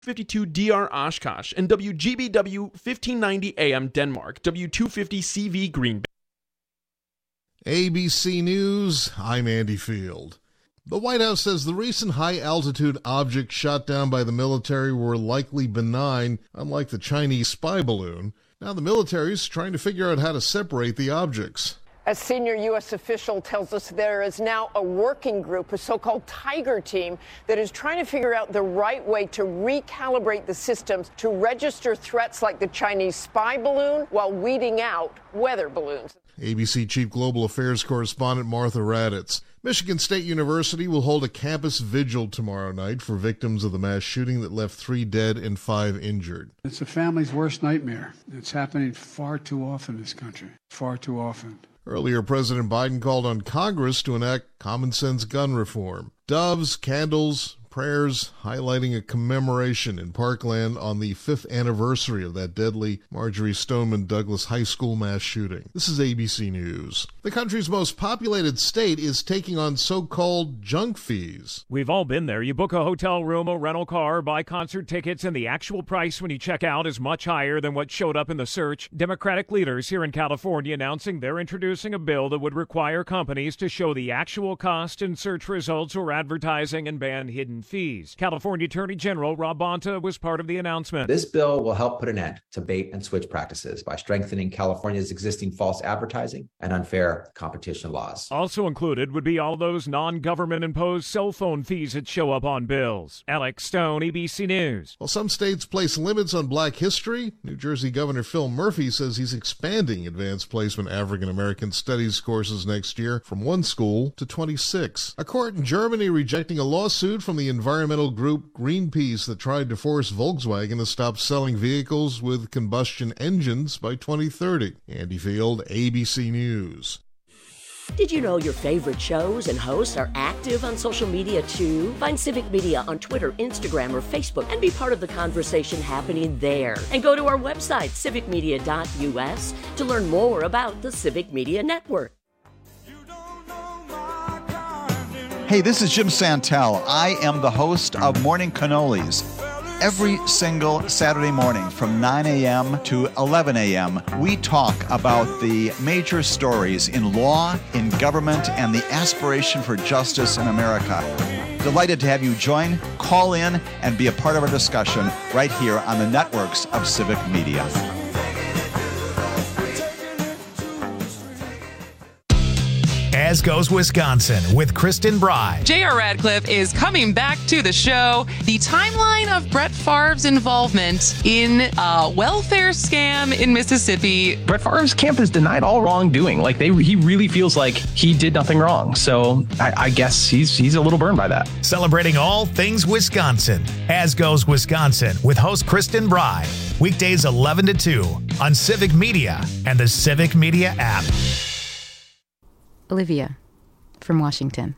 52 DR Oshkosh, and WGBW 1590 AM Denmark, W250 CV Green Bay. ABC News, I'm Andy Field. The White House says the recent high-altitude objects shot down by the military were likely benign, unlike the Chinese spy balloon. Now the military is trying to figure out how to separate the objects. A senior U.S. official tells us there is now a working group, a so-called Tiger team, that is trying to figure out the right way to recalibrate the systems to register threats like the Chinese spy balloon while weeding out weather balloons. ABC Chief Global Affairs Correspondent Martha Raddatz. Michigan State University will hold a campus vigil tomorrow night for victims of the mass shooting that left 3 dead and 5 injured. It's a family's worst nightmare. It's happening far too often in this country. Far too often. Earlier, President Biden called on Congress to enact common-sense gun reform. Doves, candles, prayers, highlighting a commemoration in Parkland on the 5th anniversary of that deadly Marjorie Stoneman Douglas High School mass shooting. This is ABC News. The country's most populated state is taking on so-called junk fees. We've all been there. You book a hotel room, a rental car, buy concert tickets, and the actual price when you check out is much higher than what showed up in the search. Democratic leaders here in California announcing they're introducing a bill that would require companies to show the actual cost in search results or advertising and ban hidden fees. California Attorney General Rob Bonta was part of the announcement. This bill will help put an end to bait and switch practices by strengthening California's existing false advertising and unfair competition laws. Also included would be all those non-government imposed cell phone fees that show up on bills. Alex Stone, ABC News. While some states place limits on black history, New Jersey Governor Phil Murphy says he's expanding advanced placement African American studies courses next year from 1 school to 26. A court in Germany rejecting a lawsuit from the environmental group Greenpeace that tried to force Volkswagen to stop selling vehicles with combustion engines by 2030. Andy Field, ABC News. Did you know your favorite shows and hosts are active on social media too? Find Civic Media on Twitter, Instagram, or Facebook and be part of the conversation happening there. And go to our website, civicmedia.us, to learn more about the Civic Media Network. Hey, this is Jim Santel. I am the host of Morning Cannolis. Every single Saturday morning from 9 a.m. to 11 a.m., we talk about the major stories in law, in government, and the aspiration for justice in America. Delighted to have you join, call in, and be a part of our discussion right here on the networks of Civic Media. As Goes Wisconsin with Kristen Bry. J.R. Radcliffe is coming back to the show. The timeline of Brett Favre's involvement in a welfare scam in Mississippi. Brett Favre's camp has denied all wrongdoing. He really feels like he did nothing wrong. So I guess he's a little burned by that. Celebrating all things Wisconsin. As Goes Wisconsin with host Kristen Bry. Weekdays 11 to 2 on Civic Media and the Civic Media app. Olivia from Washington.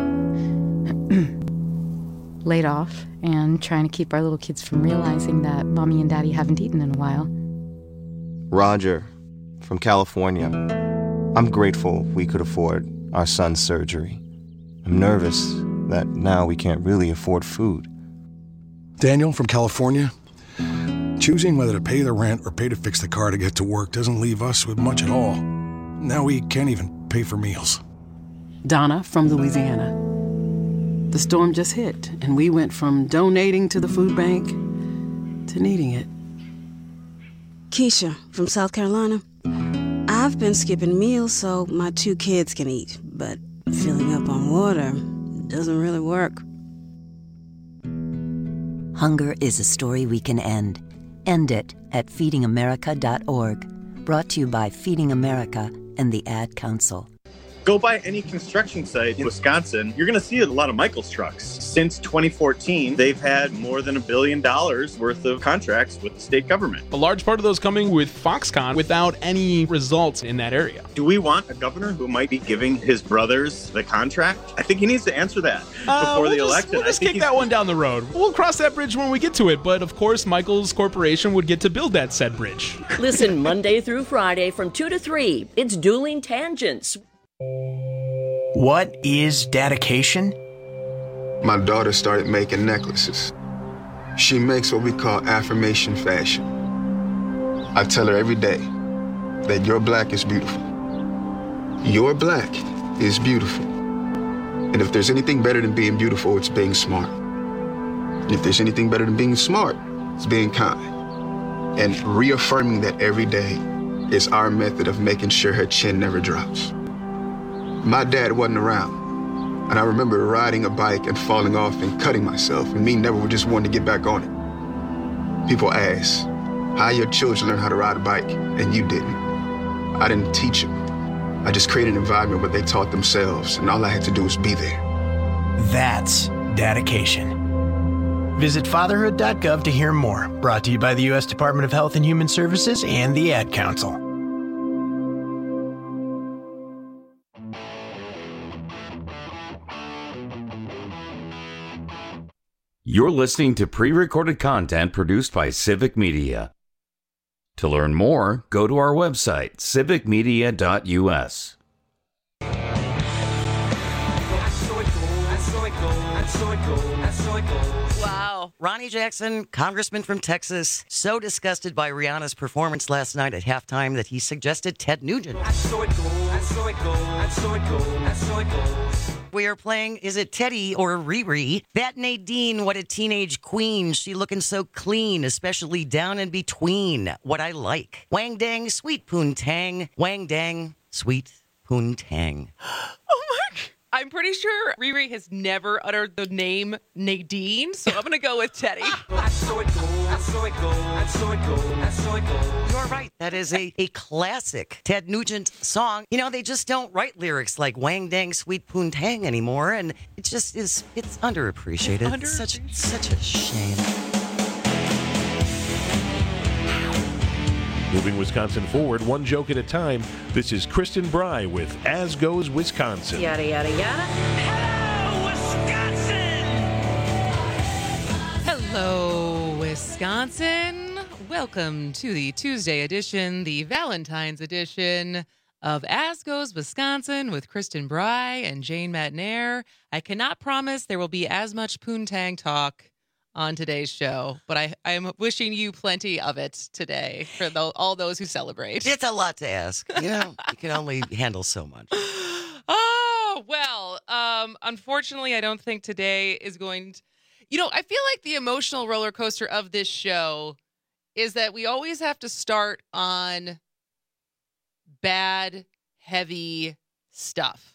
Laid off and trying to keep our little kids from realizing that mommy and daddy haven't eaten in a while. Roger from California. I'm grateful we could afford our son's surgery. I'm nervous that now we can't really afford food. Daniel from California. Choosing whether to pay the rent or pay to fix the car to get to work doesn't leave us with much at all. Now we can't even pay for meals. Donna from Louisiana. The storm just hit, and we went from donating to the food bank to needing it. Keisha from South Carolina. I've been skipping meals so my 2 kids can eat, but filling up on water doesn't really work. Hunger is a story we can end. End it at feedingamerica.org. Brought to you by Feeding America and the Ad Council. Go by any construction site in Wisconsin, you're going to see a lot of Michaels trucks. Since 2014, they've had more than $1 billion worth of contracts with the state government. A large part of those coming with Foxconn without any results in that area. Do we want a governor who might be giving his brothers the contract? I think he needs to answer that before the election. We'll just kick that one down the road. We'll cross that bridge when we get to it. But of course, Michaels Corporation would get to build that said bridge. Listen Monday through Friday from 2 to 3. It's Dueling Tangents. What is dedication? My daughter started making necklaces. She makes what we call affirmation fashion. I tell her every day that your black is beautiful. Your black is beautiful. And if there's anything better than being beautiful, it's being smart. And if there's anything better than being smart, it's being kind. And reaffirming that every day is our method of making sure her chin never drops. My dad wasn't around, and I remember riding a bike and falling off and cutting myself, and me never just wanting to get back on it. People ask, how your children learn how to ride a bike, and you didn't. I didn't teach them. I just created an environment where they taught themselves, and all I had to do was be there. That's dedication. Visit fatherhood.gov to hear more. Brought to you by the U.S. Department of Health and Human Services and the Ad Council. You're listening to pre-recorded content produced by Civic Media. To learn more, go to our website, civicmedia.us. Wow. Ronnie Jackson, congressman from Texas, so disgusted by Rihanna's performance last night at halftime that he suggested Ted Nugent. We are playing, is it Teddy or Riri? That Nadine, what a teenage queen. She looking so clean, especially down in between. What I like. Wang dang, sweet poontang. Wang dang, sweet poontang. Oh my God. I'm pretty sure Riri has never uttered the name Nadine, so I'm going to go with Teddy. You're right. That is a classic Ted Nugent song. You know, they just don't write lyrics like Wang Dang Sweet Poontang anymore, and it just is, it's underappreciated. It's such a shame. Moving Wisconsin forward, one joke at a time. This is Kristen Bry with As Goes Wisconsin. Yada, yada, yada. Hello, Wisconsin. Welcome to the Tuesday edition, the Valentine's edition of As Goes Wisconsin with Kristen Bry and Jane Matnair. I cannot promise there will be as much poontang talk on today's show, but I am wishing you plenty of it today for all those who celebrate. It's a lot to ask. You know, you can only handle so much. Oh, well, unfortunately, I don't think today is going to... You know, I feel like the emotional roller coaster of this show is that we always have to start on bad, heavy stuff.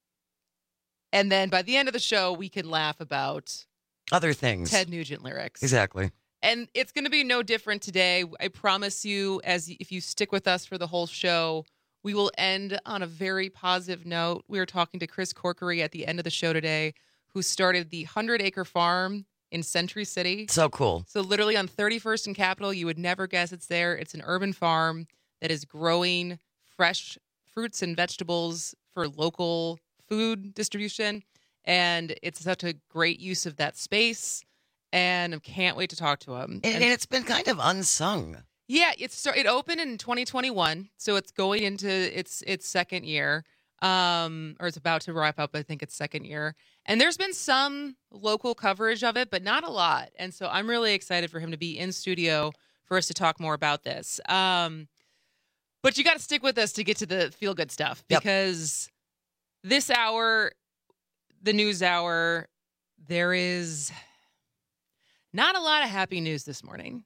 And then by the end of the show, we can laugh about other things. Ted Nugent lyrics. Exactly. And it's going to be no different today. I promise you, if you stick with us for the whole show, we will end on a very positive note. We were talking to Chris Corkery at the end of the show today, who started the 100-acre farm in Century City. So cool. So literally on 31st and Capitol, you would never guess it's there. It's an urban farm that is growing fresh fruits and vegetables for local food distribution. And it's such a great use of that space. And I can't wait to talk to him. And it's been kind of unsung. Yeah, it opened in 2021, so it's going into its second year, or it's about to wrap up. I think it's second year, and there's been some local coverage of it, but not a lot. And so I'm really excited for him to be in studio for us to talk more about this. But you got to stick with us to get to the feel good stuff, because this hour, the news hour, there is not a lot of happy news this morning.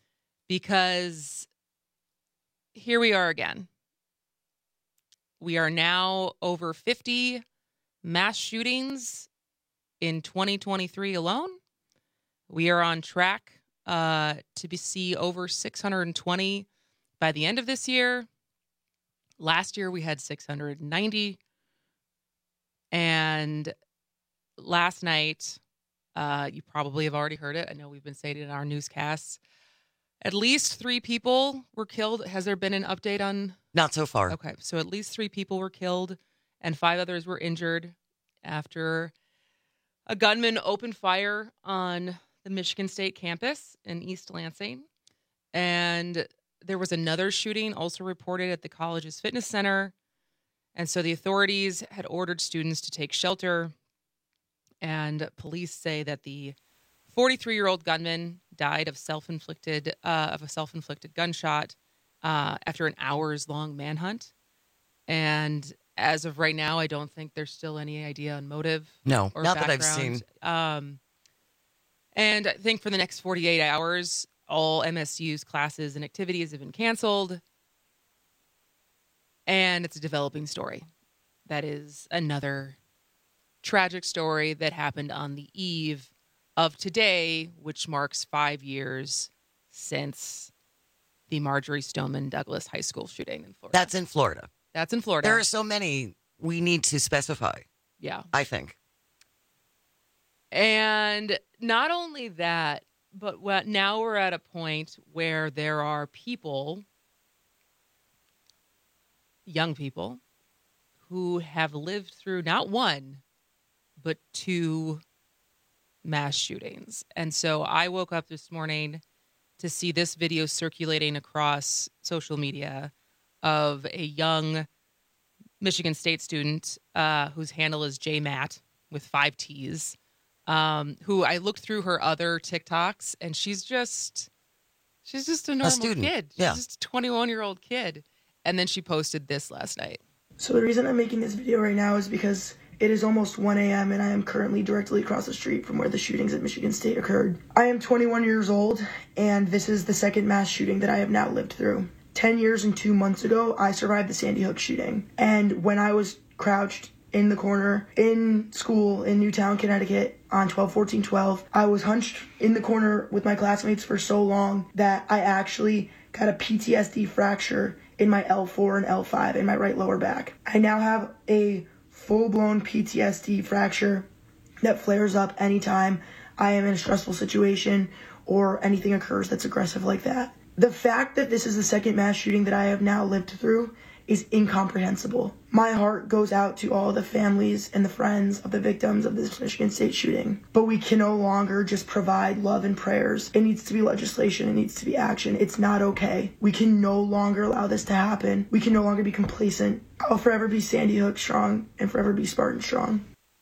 Because here we are again. We are now over 50 mass shootings in 2023 alone. We are on track to see over 620 by the end of this year. Last year we had 690. And last night, you probably have already heard it. I know we've been saying it in our newscasts. At least 3 people were killed. Has there been an update on? Not so far. Okay, so at least 3 people were killed and 5 others were injured after a gunman opened fire on the Michigan State campus in East Lansing. And there was another shooting also reported at the college's fitness center. And so the authorities had ordered students to take shelter. And police say that the 43-year-old gunman died of a self-inflicted gunshot after an hours-long manhunt. And as of right now, I don't think there's still any idea on motive. No, or not background. that I've seen. And I think for the next 48 hours, all MSU's classes and activities have been canceled. And it's a developing story. That is another tragic story that happened on the eve of today, which marks 5 years since the Marjorie Stoneman Douglas High School shooting in Florida. That's in Florida. That's in Florida. There are so many we need to specify. Yeah. I think. And not only that, but now we're at a point where there are people, young people, who have lived through not one, but 2 mass shootings. And so I woke up this morning to see this video circulating across social media of a young Michigan State student whose handle is JMatt with 5 T's, who I looked through her other TikToks, and she's just a normal kid. She's just a 21-year-old kid. And then she posted this last night. So the reason I'm making this video right now is because it is almost 1 a.m. and I am currently directly across the street from where the shootings at Michigan State occurred. I am 21 years old, and this is the second mass shooting that I have now lived through. 10 years and 2 months ago, I survived the Sandy Hook shooting. And when I was crouched in the corner in school in Newtown, Connecticut on 12/14/12, I was hunched in the corner with my classmates for so long that I actually got a PTSD fracture in my L4 and L5 in my right lower back. I now have a full-blown PTSD fracture that flares up anytime I am in a stressful situation or anything occurs that's aggressive like that. The fact that this is the second mass shooting that I have now lived through is incomprehensible. My heart goes out to all the families and the friends of the victims of this Michigan State shooting. But we can no longer just provide love and prayers. It needs to be legislation. It needs to be action. It's not okay. We can no longer allow this to happen. We can no longer be complacent. I'll forever be Sandy Hook strong and forever be Spartan strong.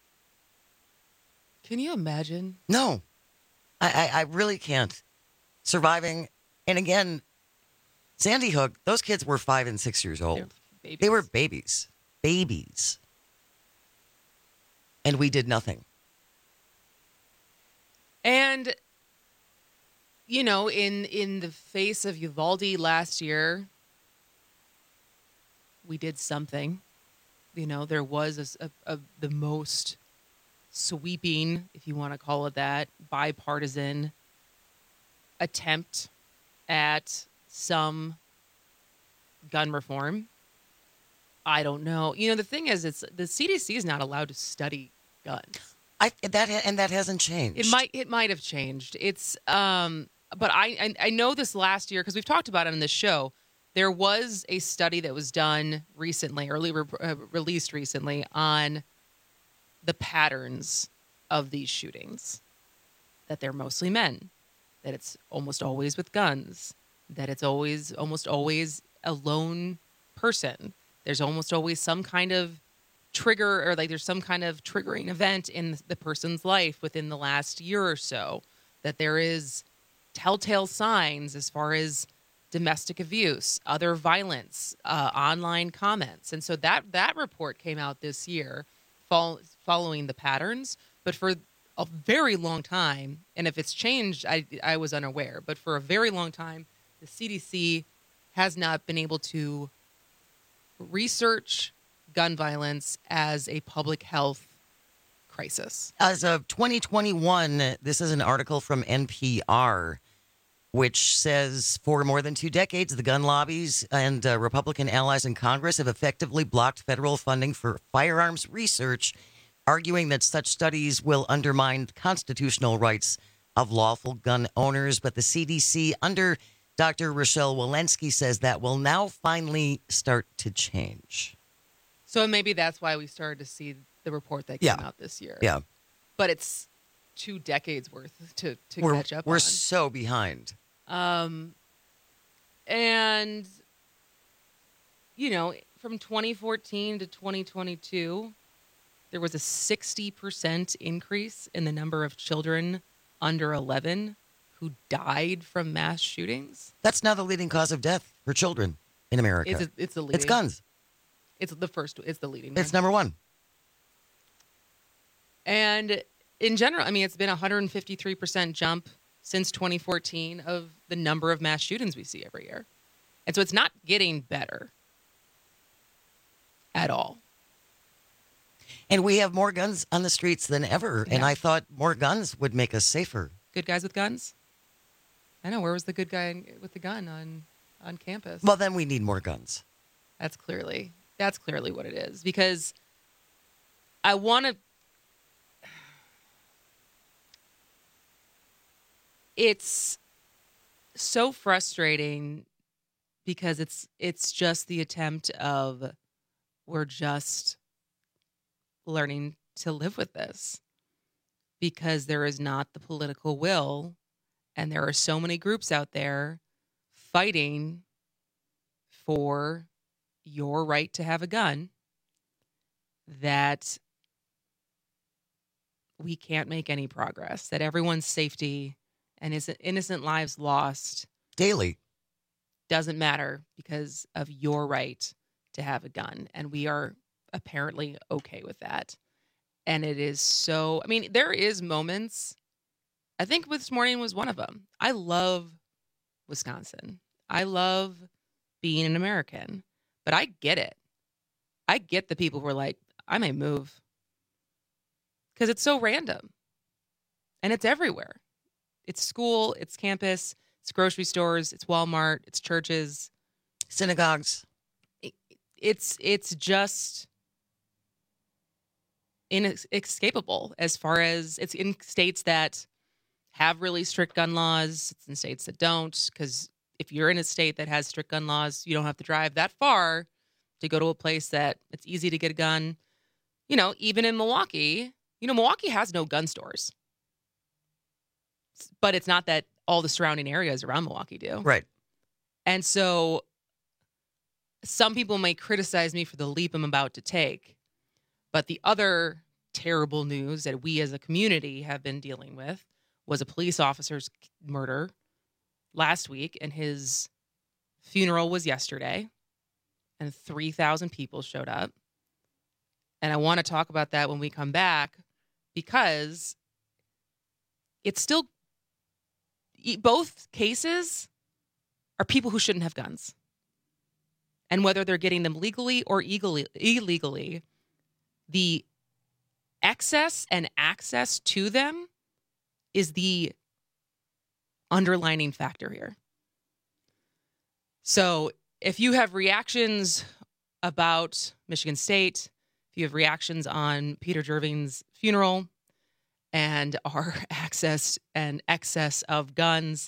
Can you imagine? No, I really can't. Surviving, and again, Sandy Hook, those kids were 5 and 6 years old. They were babies. Babies. And we did nothing. And, you know, in the face of Uvalde last year, we did something. You know, there was the most sweeping, if you want to call it that, bipartisan attempt at some gun reform. I don't know. You know, the thing is, it's the CDC is not allowed to study guns. That hasn't changed. It might have changed. It's but I know this last year because we've talked about it on this show. There was a study that was done recently, released recently, on the patterns of these shootings. That they're mostly men. That it's almost always with guns. That it's almost always a lone person. There's almost always some kind of trigger, or like there's some kind of triggering event in the person's life within the last year or so. That there is telltale signs as far as domestic abuse, other violence, online comments. And so that report came out this year following the patterns. But for a very long time, and if it's changed, I was unaware, but for a very long time, the CDC has not been able to research gun violence as a public health crisis. As of 2021, this is an article from NPR, which says for more than 2 decades, the gun lobbies and Republican allies in Congress have effectively blocked federal funding for firearms research, arguing that such studies will undermine constitutional rights of lawful gun owners. But the CDC under Dr. Rochelle Walensky says that will now finally start to change. So maybe that's why we started to see the report that came out this year. Yeah. But it's 2 decades worth to catch up on. We're so behind. And, you know, from 2014 to 2022, there was a 60% increase in the number of children under 11 who died from mass shootings. That's now the leading cause of death for children in America. It's the leading. It's guns. It's the first. It's the leading. It's number one. And in general, I mean, it's been a 153% jump since 2014 of the number of mass shootings we see every year. And so it's not getting better at all. And we have more guns on the streets than ever. Yeah. And I thought more guns would make us safer. Good guys with guns? I know. Where was the good guy with the gun on campus? Well, then we need more guns. That's clearly what it is. Because I want to... It's so frustrating because it's just the attempt of we're just learning to live with this because there is not the political will, and there are so many groups out there fighting for your right to have a gun that we can't make any progress, that everyone's safety and his innocent lives lost daily doesn't matter because of your right to have a gun. And we are apparently okay with that. And it is so, I mean, there is moments, I think this morning was one of them. I love Wisconsin. I love being an American, but I get it. I get the people who are like, I may move because it's so random and it's everywhere. It's school, it's campus, it's grocery stores, it's Walmart, it's churches, synagogues. It's just inescapable as far as it's in states that have really strict gun laws. It's in states that don't, because if you're in a state that has strict gun laws, you don't have to drive that far to go to a place that it's easy to get a gun. You know, even in Milwaukee, Milwaukee has no gun stores. But it's not that all the surrounding areas around Milwaukee do. Right. And so some people may criticize me for the leap I'm about to take. But the other terrible news that we as a community have been dealing with was a police officer's murder last week, and his funeral was yesterday, and 3,000 people showed up. And I want to talk about that when we come back, because it's still, both cases are people who shouldn't have guns. And whether they're getting them legally or illegally, the excess and access to them is the underlining factor here. So if you have reactions about Michigan State, if you have reactions on Peter Jerving's funeral and our access and excess of guns,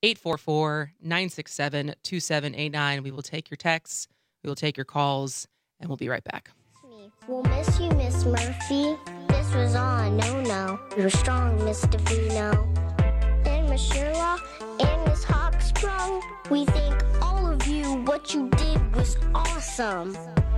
844-967-2789. We will take your texts, we will take your calls, and we'll be right back. We'll miss you, Miss Murphy. This was all a no-no. You're strong, Mr. Vino. And Miss Sherlock and Miss Hawksprung, we thank all of you. What you did was awesome.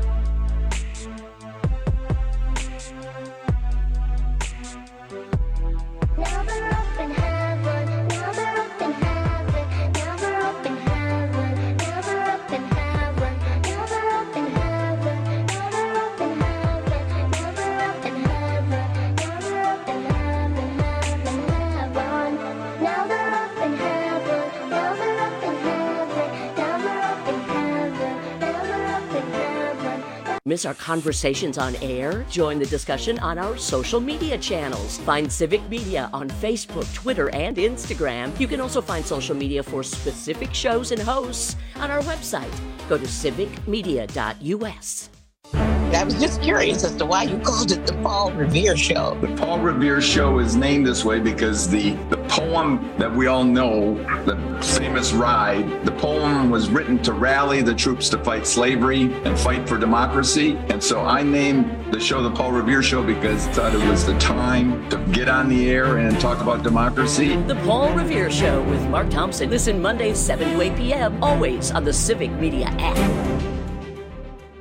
Now they're up in heaven. Now they're up in heaven. Now they're up in heaven. Now they're up in heaven. Now they're up in heaven. Now they're up in heaven. Now they're up in heaven. Now they're up in heaven. Heaven. Now they're up in heaven. Now they're up in heaven. Now they're up in heaven. Now they're up in heaven. Miss our conversations on air? Join the discussion on our social media channels. Find Civic Media on Facebook, Twitter, and Instagram. You can also find social media for specific shows and hosts on our website. Go to civicmedia.us. I was just curious as to why you called it the Paul Revere Show. The Paul Revere Show is named this way because the poem that we all know, the famous Ride, the poem was written to rally the troops to fight slavery and fight for democracy. And so I named the show the Paul Revere Show because I thought it was the time to get on the air and talk about democracy. The Paul Revere Show with Mark Thompson. Listen Mondays 7 to 8 p.m. always on the Civic Media app.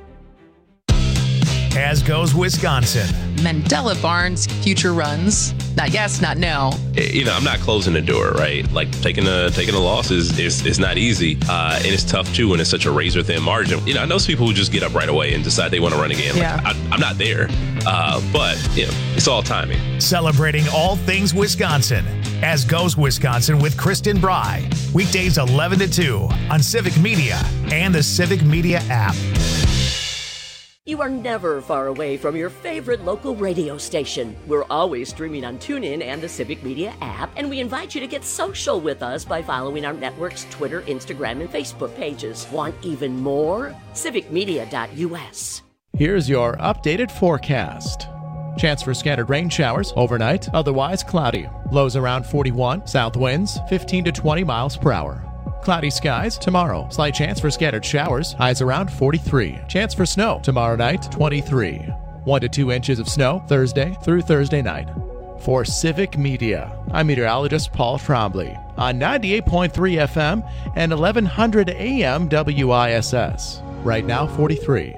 As goes Wisconsin. Mandela Barnes' future runs. Not yes, not no. I'm not closing the door, right? Like taking a loss is not easy, and it's tough too when it's such a razor thin margin. I know some people who just get up right away and decide they want to run again. Yeah. Like, I'm not there, but it's all timing. Celebrating all things Wisconsin. As Goes Wisconsin with Kristen Bry. Weekdays 11 to 2 on Civic Media and the Civic Media app. You are never far away from your favorite local radio station. We're always streaming on TuneIn and the Civic Media app, and we invite you to get social with us by following our network's Twitter, Instagram, and Facebook pages. Want even more? civicmedia.us. Here's your updated forecast. Chance for scattered rain showers overnight, otherwise cloudy. Lows around 41, south winds 15 to 20 miles per hour. Cloudy skies tomorrow. Slight chance for scattered showers. Highs around 43. Chance for snow tomorrow night, 23. 1 to 2 inches of snow Thursday through Thursday night. For Civic Media, I'm meteorologist Paul Trombley on 98.3 FM and 1100 AM WISS. Right now, 43.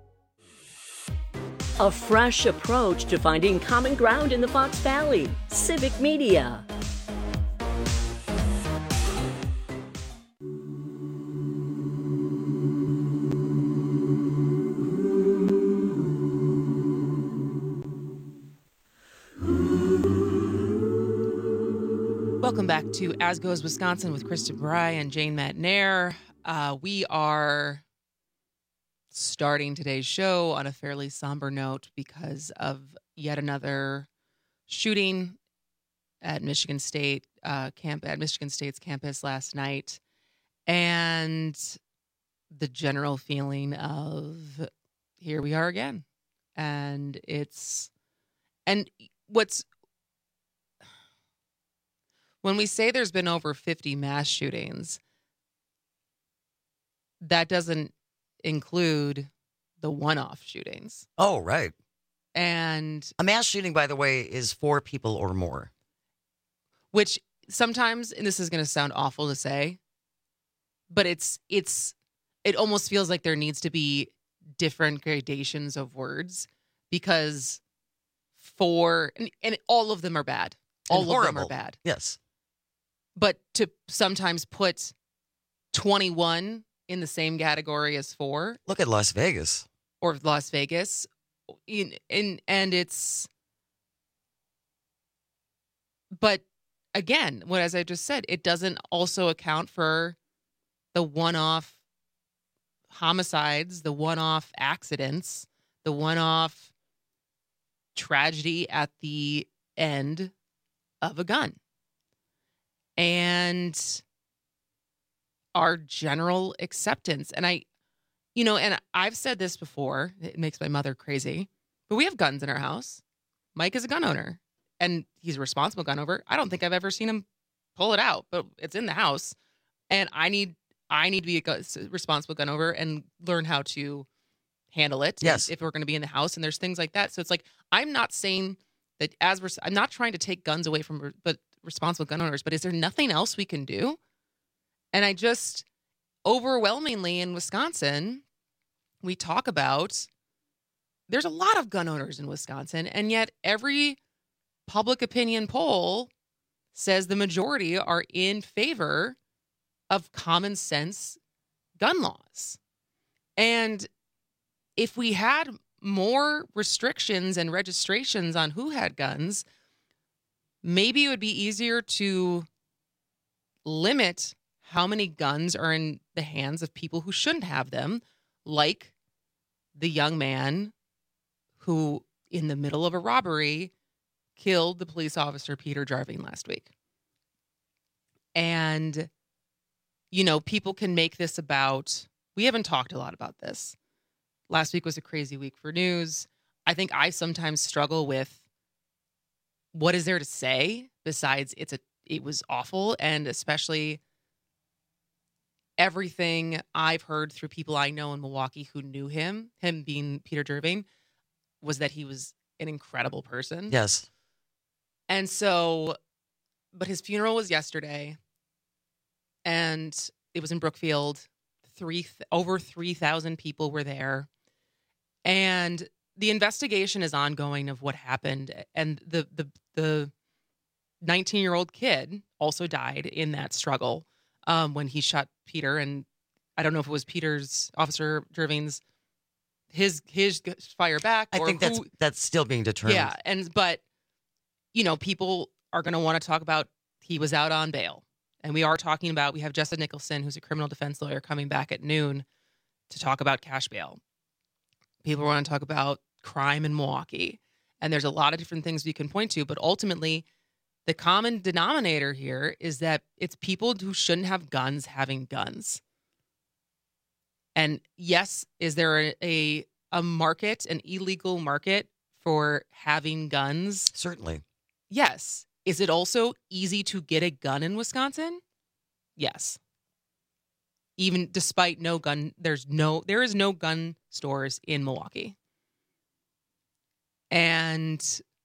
A fresh approach to finding common ground in the Fox Valley. Civic Media. Welcome back to As Goes Wisconsin with Kristen Bry and Jane Matnair. We are starting today's show on a fairly somber note because of yet another shooting at Michigan State Michigan State's campus last night, and the general feeling of here we are again. And when we say there's been over 50 mass shootings, that doesn't include the one-off shootings. Oh, right. And a mass shooting, by the way, is 4 people or more. Which sometimes, and this is going to sound awful to say, but it almost feels like there needs to be different gradations of words, because and all of them are bad. All of them are bad. Yes. But to sometimes put 21 in the same category as 4. Look at Las Vegas. Or Las Vegas. And it's... But again, as I just said, it doesn't also account for the one-off homicides, the one-off accidents, the one-off tragedy at the end of a gun. And our general acceptance. And I've said this before, it makes my mother crazy, but we have guns in our house. Mike is a gun owner, and he's a responsible gun owner. I don't think I've ever seen him pull it out, but it's in the house. And I need to be a responsible gun owner and learn how to handle it. Yes. If we're going to be in the house, and there's things like that. So it's like, I'm not saying that I'm not trying to take guns away from responsible gun owners, but is there nothing else we can do? And I just, overwhelmingly in Wisconsin, we talk about, there's a lot of gun owners in Wisconsin, and yet every public opinion poll says the majority are in favor of common sense gun laws. And if we had more restrictions and registrations on who had guns, maybe it would be easier to limit how many guns are in the hands of people who shouldn't have them, like the young man who, in the middle of a robbery, killed the police officer Peter Jarving last week. And, people can make this about, we haven't talked a lot about this. Last week was a crazy week for news. I think I sometimes struggle with, what is there to say besides it was awful, and especially everything I've heard through people I know in Milwaukee who knew him being Peter Jarving, was that he was an incredible person. Yes. And so, but his funeral was yesterday, and it was in Brookfield. Over 3,000 people were there. And the investigation is ongoing of what happened. And the 19-year-old kid also died in that struggle when he shot Peter. And I don't know if it was Peter's, Officer Gervain's, his fire back. I think that's still being determined. Yeah, but people are going to want to talk about he was out on bail. And we have Jessa Nicholson, who's a criminal defense lawyer, coming back at noon to talk about cash bail. People want to talk about crime in Milwaukee. And there's a lot of different things we can point to, but ultimately the common denominator here is that it's people who shouldn't have guns having guns. And yes, is there a market, an illegal market for having guns? Certainly. Yes. Is it also easy to get a gun in Wisconsin? Yes. Even despite no gun, there is no gun stores in Milwaukee. And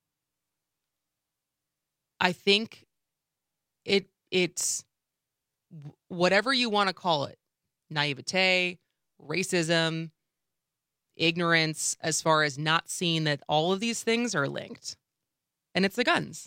I think it's whatever you want to call it, naivete, racism, ignorance, as far as not seeing that all of these things are linked. And it's the guns.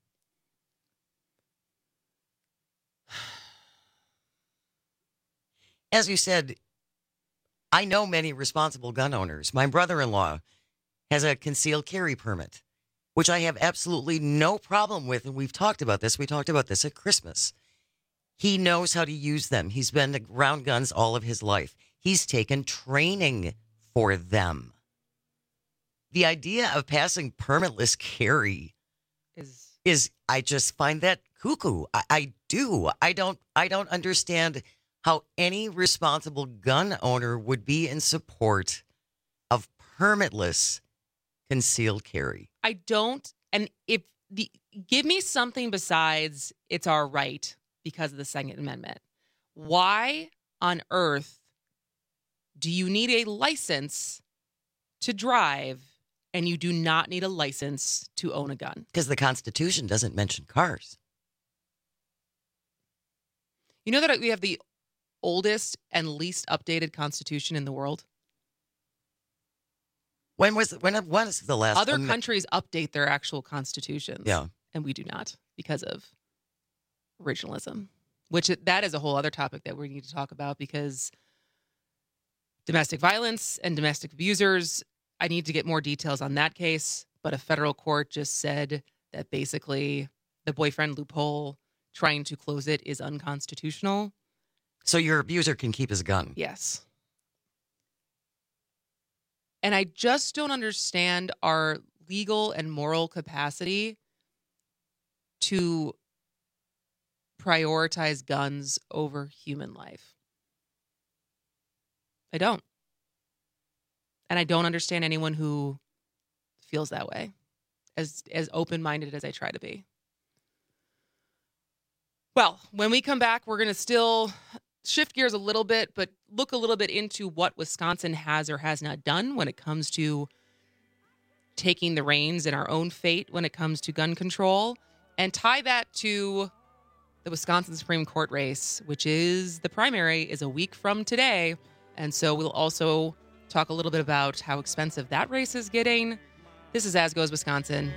As you said, I know many responsible gun owners. My brother-in-law has a concealed carry permit, which I have absolutely no problem with. And we've talked about this. We talked about this at Christmas. He knows how to use them. He's been around guns all of his life. He's taken training for them. The idea of passing permitless carry is I just find that cuckoo. I do. I don't understand how any responsible gun owner would be in support of permitless concealed carry. I don't. And give me something besides it's our right because of the Second Amendment. Why on earth do you need a license to drive and you do not need a license to own a gun? Because the Constitution doesn't mention cars. You know that we have the oldest and least updated Constitution in the world? When was the last? Other countries update their actual constitutions. Yeah. And we do not because of originalism, that is a whole other topic that we need to talk about because domestic violence and domestic abusers, I need to get more details on that case, but a federal court just said that basically the boyfriend loophole, trying to close it, is unconstitutional. So your abuser can keep his gun? Yes. And I just don't understand our legal and moral capacity to prioritize guns over human life. I don't. And I don't understand anyone who feels that way, as open-minded as I try to be. Well, when we come back, we're going to still shift gears a little bit, but look a little bit into what Wisconsin has or has not done when it comes to taking the reins in our own fate when it comes to gun control, and tie that to the Wisconsin Supreme Court race, which is the primary is a week from today. And so we'll also talk a little bit about how expensive that race is getting. This is As Goes Wisconsin.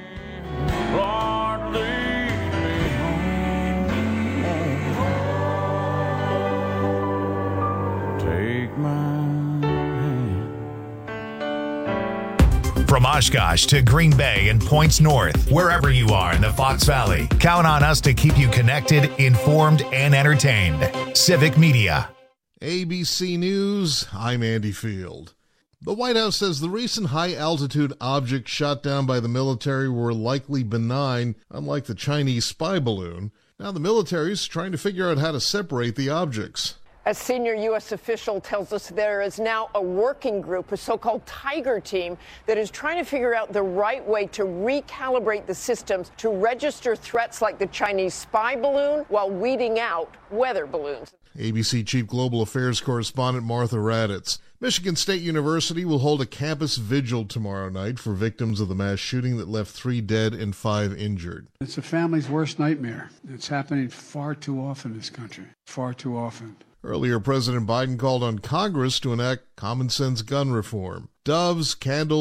Take my From Oshkosh to Green Bay and points north, wherever you are in the Fox Valley, count on us to keep you connected, informed, and entertained. Civic Media. ABC News, I'm Andy Field. The White House says the recent high-altitude objects shot down by the military were likely benign, unlike the Chinese spy balloon. Now the military is trying to figure out how to separate the objects. A senior U.S. official tells us there is now a working group, a so-called Tiger team, that is trying to figure out the right way to recalibrate the systems to register threats like the Chinese spy balloon while weeding out weather balloons. ABC Chief Global Affairs Correspondent Martha Raddatz. Michigan State University will hold a campus vigil tomorrow night for victims of the mass shooting that left 3 dead and 5 injured. It's a family's worst nightmare. It's happening far too often in this country, far too often. Earlier, President Biden called on Congress to enact common-sense gun reform. Doves, candles,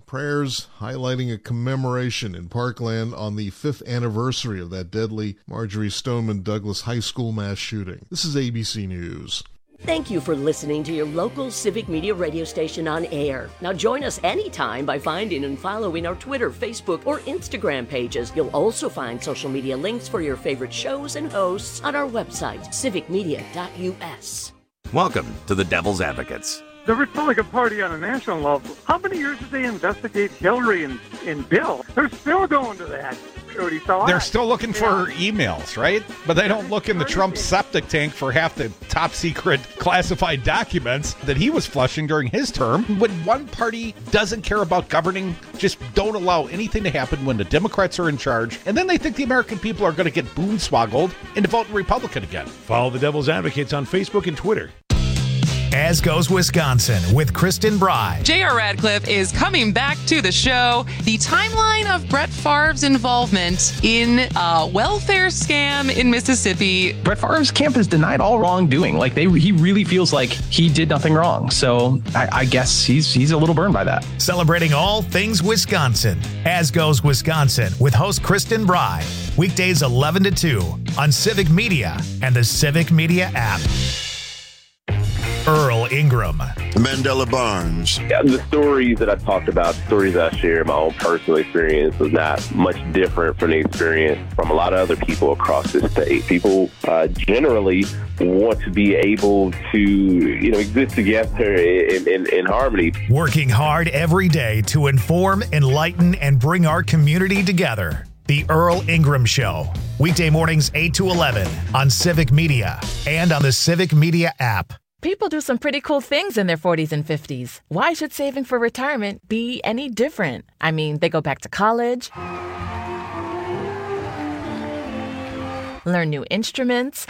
Prayers highlighting a commemoration in Parkland on the 5th anniversary of that deadly Marjory Stoneman Douglas High School mass shooting. This is ABC News. Thank you for listening to your local Civic Media radio station on air. Now join us anytime by finding and following our Twitter, Facebook, or Instagram pages. You'll also find social media links for your favorite shows and hosts on our website, civicmedia.us. Welcome to the Devil's Advocates. The Republican Party on a national level, how many years did they investigate Hillary and Bill? They're still going to that. They're still looking for emails, right? But they don't look in the Trump septic tank for half the top secret classified documents that he was flushing during his term. When one party doesn't care about governing, just don't allow anything to happen when the Democrats are in charge, and then they think the American people are going to get boonswoggled into voting Republican again. Follow the Devil's Advocates on Facebook and Twitter. As Goes Wisconsin with Kristen Bry. J.R. Radcliffe is coming back to the show. The timeline of Brett Favre's involvement in a welfare scam in Mississippi. Brett Favre's camp has denied all wrongdoing. He really feels like he did nothing wrong. So I guess he's a little burned by that. Celebrating all things Wisconsin. As Goes Wisconsin with host Kristen Bry. Weekdays 11 to 2 on Civic Media and the Civic Media app. Earl Ingram. Mandela Barnes. Yeah, the stories that I talked about, stories I share, my own personal experience was not much different from the experience from a lot of other people across the state. People generally want to be able to, exist together in harmony. Working hard every day to inform, enlighten, and bring our community together. The Earl Ingram Show. Weekday mornings 8 to 11 on Civic Media and on the Civic Media app. People do some pretty cool things in their 40s and 50s. Why should saving for retirement be any different? I mean, they go back to college, learn new instruments,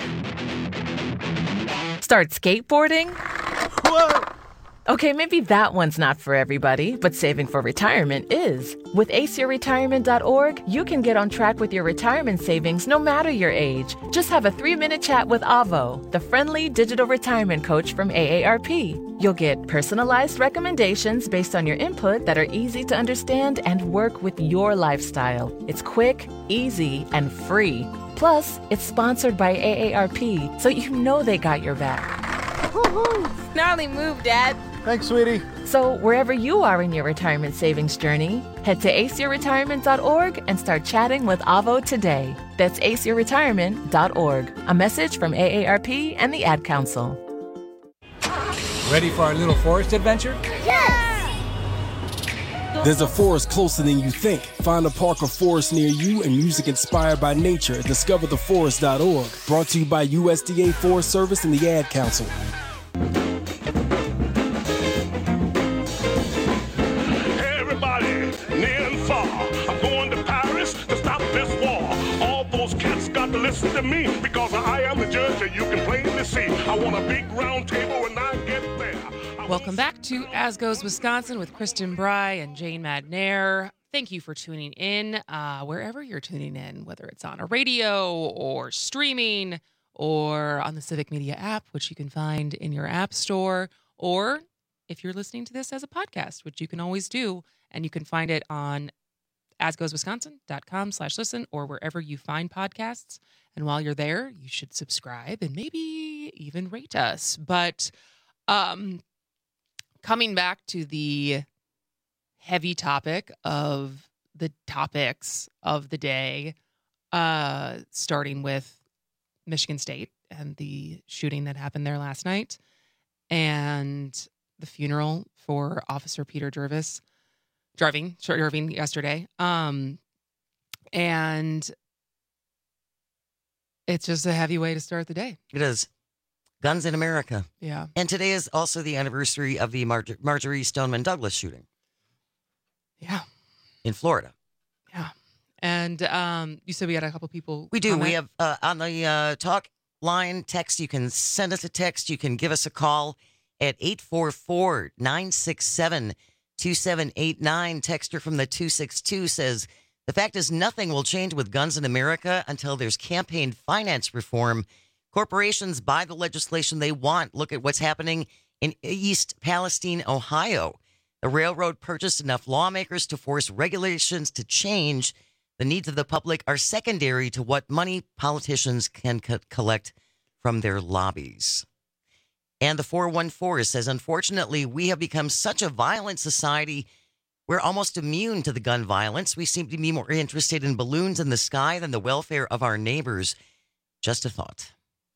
start skateboarding. Whoa! Okay, maybe that one's not for everybody, but saving for retirement is. With aceyourretirement.org, you can get on track with your retirement savings no matter your age. Just have a 3-minute chat with Avo, the friendly digital retirement coach from AARP. You'll get personalized recommendations based on your input that are easy to understand and work with your lifestyle. It's quick, easy, and free. Plus, it's sponsored by AARP, so you know they got your back. Woohoo! Gnarly move, Dad. Thanks, sweetie. So wherever you are in your retirement savings journey, head to aceyourretirement.org and start chatting with Avo today. That's aceyourretirement.org. A message from AARP and the Ad Council. Ready for our little forest adventure? Yes! There's a forest closer than you think. Find a park or forest near you and music inspired by nature at discovertheforest.org. Brought to you by USDA Forest Service and the Ad Council. Listen to me, because I am the judge that you can plainly see. I want a big round table when I get there. Welcome back to As Goes Wisconsin with Kristen Bry and Jane Madnair. Thank you for tuning in wherever you're tuning in, whether it's on a radio or streaming or on the Civic Media app, which you can find in your app store, or if you're listening to this as a podcast, which you can always do, and you can find it on asgoeswisconsin.com/listen or wherever you find podcasts. And while you're there, you should subscribe and maybe even rate us. But coming back to the heavy topic of the topics of the day, starting with Michigan State and the shooting that happened there last night and the funeral for Officer Peter Driving yesterday. And it's just a heavy way to start the day. It is. Guns in America. Yeah. And today is also the anniversary of the Marjory Stoneman Douglas shooting. Yeah. In Florida. Yeah. And you said we had a couple people. We do. We have on the talk line text. You can send us a text. You can give us a call at 844-967-2789. Texter from the 262 says, the fact is nothing will change with guns in America until there's campaign finance reform. Corporations buy the legislation they want. Look at what's happening in East Palestine, Ohio. The railroad purchased enough lawmakers to force regulations to change. The needs of the public are secondary to what money politicians can collect from their lobbies. And the 414 says, unfortunately, we have become such a violent society. We're almost immune to the gun violence. We seem to be more interested in balloons in the sky than the welfare of our neighbors. Just a thought.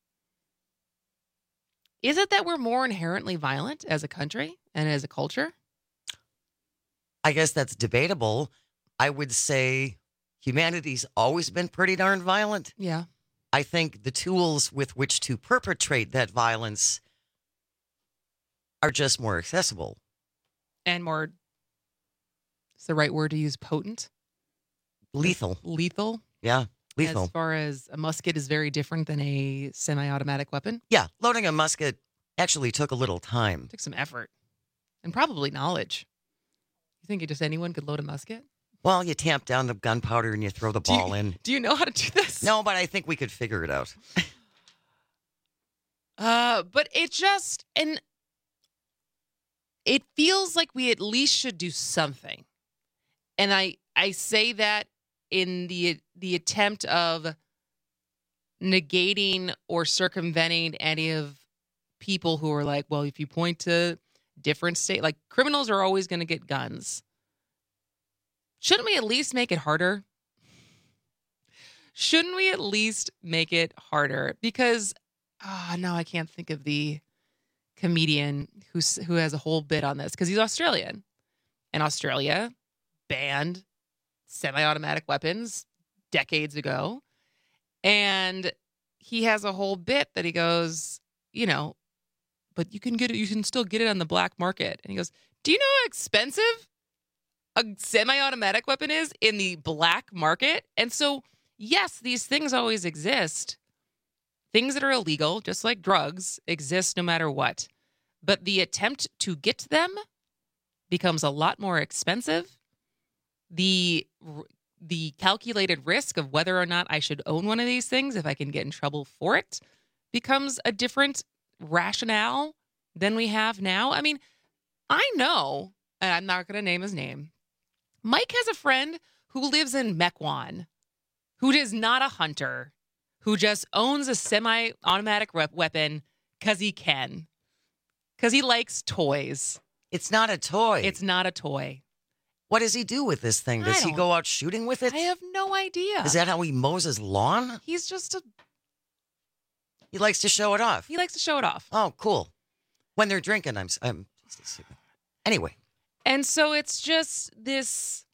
Is it that we're more inherently violent as a country and as a culture? I guess that's debatable. I would say humanity's always been pretty darn violent. Yeah. I think the tools with which to perpetrate that violence are just more accessible. And more, is the right word to use, potent? Lethal. Lethal? Yeah, lethal. As far as a musket is very different than a semi-automatic weapon? Yeah, loading a musket actually took a little time. Took some effort. And probably knowledge. You think just anyone could load a musket? Well, you tamp down the gunpowder and you throw the ball in. Do you know how to do this? No, but I think we could figure it out. But it just, and it feels like we at least should do something. And I say that in the attempt of negating or circumventing any of people who are like, well, if you point to different state, like criminals are always going to get guns. Shouldn't we at least make it harder? Shouldn't we at least make it harder? Because now I can't think of the comedian who has a whole bit on this because he's Australian. And Australia banned semi-automatic weapons decades ago. And he has a whole bit that he goes, but you can still get it on the black market. And he goes, do you know how expensive a semi-automatic weapon is in the black market? And so, yes, these things always exist. Things that are illegal, just like drugs, exist no matter what. But the attempt to get to them becomes a lot more expensive. The calculated risk of whether or not I should own one of these things, if I can get in trouble for it, becomes a different rationale than we have now. I mean, I know, and I'm not going to name his name, Mike has a friend who lives in Mequon, who is not a hunter, who just owns a semi-automatic weapon because he can. Because he likes toys. It's not a toy. It's not a toy. What does he do with this thing? Does he go out shooting with it? I have no idea. Is that how he mows his lawn? He's just He likes to show it off. He likes to show it off. Oh, cool. When they're drinking, I'm just assuming. Anyway. And so it's just this.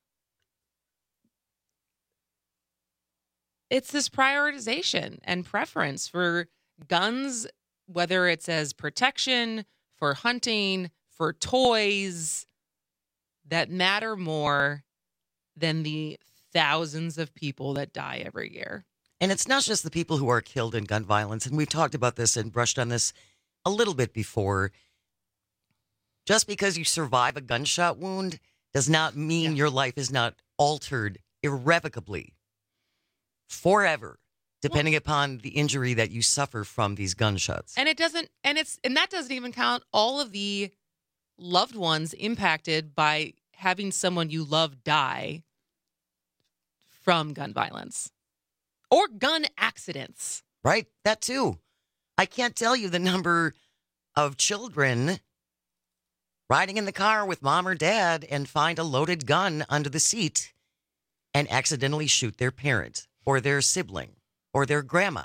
It's this prioritization and preference for guns, whether it's as protection, for hunting, for toys, that matter more than the thousands of people that die every year. And it's not just the people who are killed in gun violence. And we've talked about this and brushed on this a little bit before. Just because you survive a gunshot wound does not mean your life is not altered irrevocably forever, depending upon the injury that you suffer from these gunshots. And that doesn't even count all of the loved ones impacted by having someone you love die from gun violence or gun accidents. Right? That too. I can't tell you the number of children riding in the car with mom or dad and find a loaded gun under the seat and accidentally shoot their parent or their sibling or their grandma.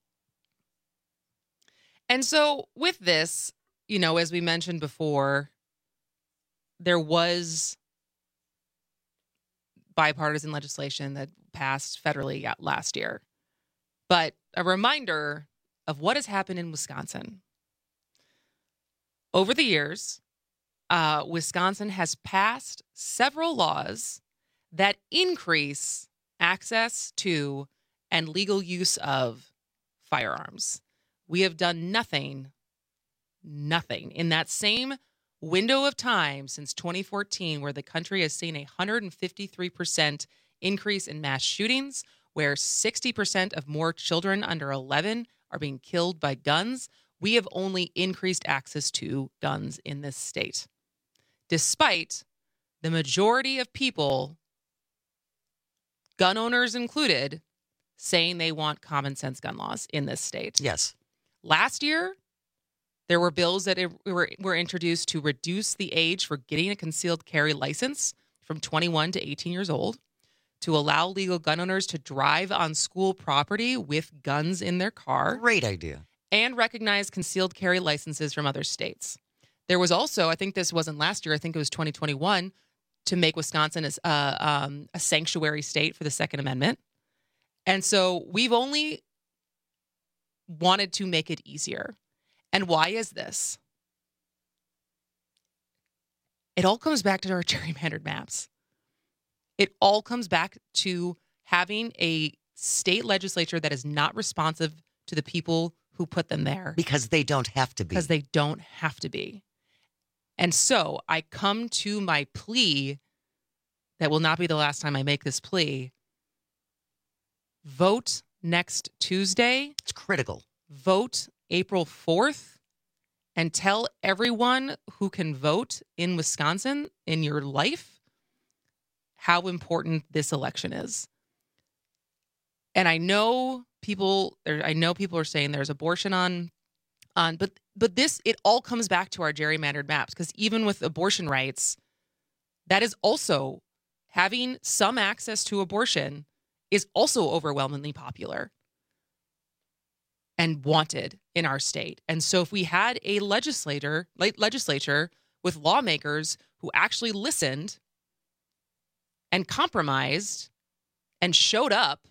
And so with this, as we mentioned before, there was bipartisan legislation that passed federally last year. But a reminder of what has happened in Wisconsin. Over the years, Wisconsin has passed several laws that increase access to and legal use of firearms. We have done nothing in that same window of time since 2014, where the country has seen a 153% increase in mass shootings, where 60% of more children under 11 are being killed by guns. We have only increased access to guns in this state. despite the majority of people, gun owners included, saying they want common sense gun laws in this state. Yes. Last year, there were bills that were introduced to reduce the age for getting a concealed carry license from 21 to 18 years old, to allow legal gun owners to drive on school property with guns in their car. Great idea. And recognize concealed carry licenses from other states. There was also, I think this wasn't last year, I think it was 2021, to make Wisconsin a sanctuary state for the Second Amendment. And so we've only wanted to make it easier. And why is this? It all comes back to our gerrymandered maps. It all comes back to having a state legislature that is not responsive to the people who put them there. Because they don't have to be. Because they don't have to be. And so I come to my plea that will not be the last time I make this plea. Vote next Tuesday. It's critical. Vote April 4th and tell everyone who can vote in Wisconsin in your life how important this election is. And I know people are saying there's abortion on, but this, it all comes back to our gerrymandered maps, because even with abortion rights, that is also having some access to abortion is also overwhelmingly popular and wanted in our state. And so if we had a legislature with lawmakers who actually listened and compromised and showed up,